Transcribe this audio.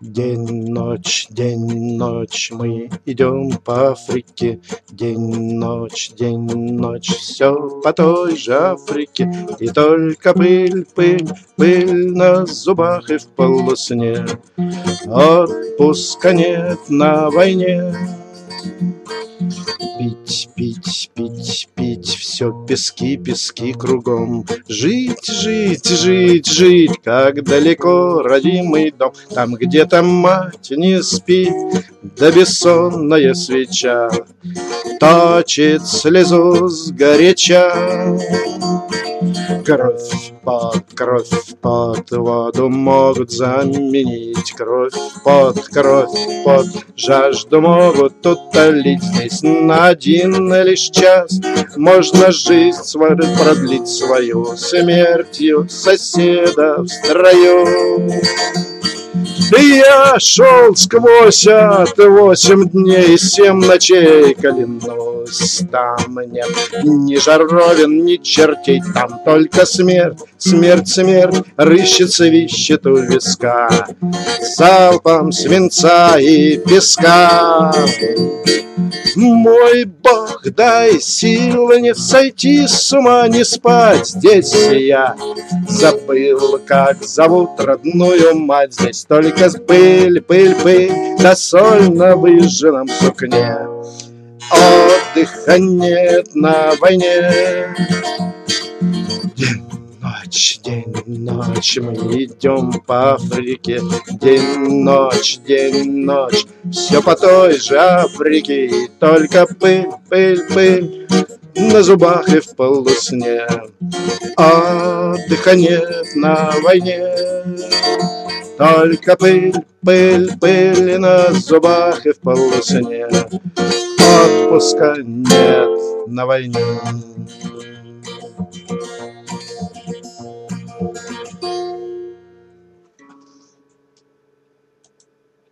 день, ночь, мы идем по Африке. День, ночь, все по той же Африке. И только пыль, пыль, пыль на зубах и в полусне. Отпуска нет на войне. Пить, пить, пить, пить, все пески, пески кругом. Жить, жить, жить, жить, как далеко родимый дом. Там где-то мать не спит, да бессонная свеча точит слезу сгоряча. Кровь в пот, воду могут заменить. Кровь в пот, жажду могут утолить. Здесь на один лишь час можно жизнь свою продлить свою, смертью соседа в строю. И я шел сквозь 8 дней и 7 ночей, клянусь, там нет ни жаровин, ни чертей, там только смерть, смерть, смерть рыщет, свищет у виска залпом свинца и песка. Мой Бог, дай силы не сойти с ума, не спать. Здесь я забыл, как зовут родную мать. Здесь только пыль, пыль, пыль, да соль на выжженном сукне. Отдыха нет на войне. День, ночь, мы идем по Африке. День, ночь, все по той же Африке. И только пыль, пыль, пыль на зубах и в полусне. Отдыха нет на войне. Только пыль, пыль, пыль на зубах и в полусне. Отпуска нет на войне.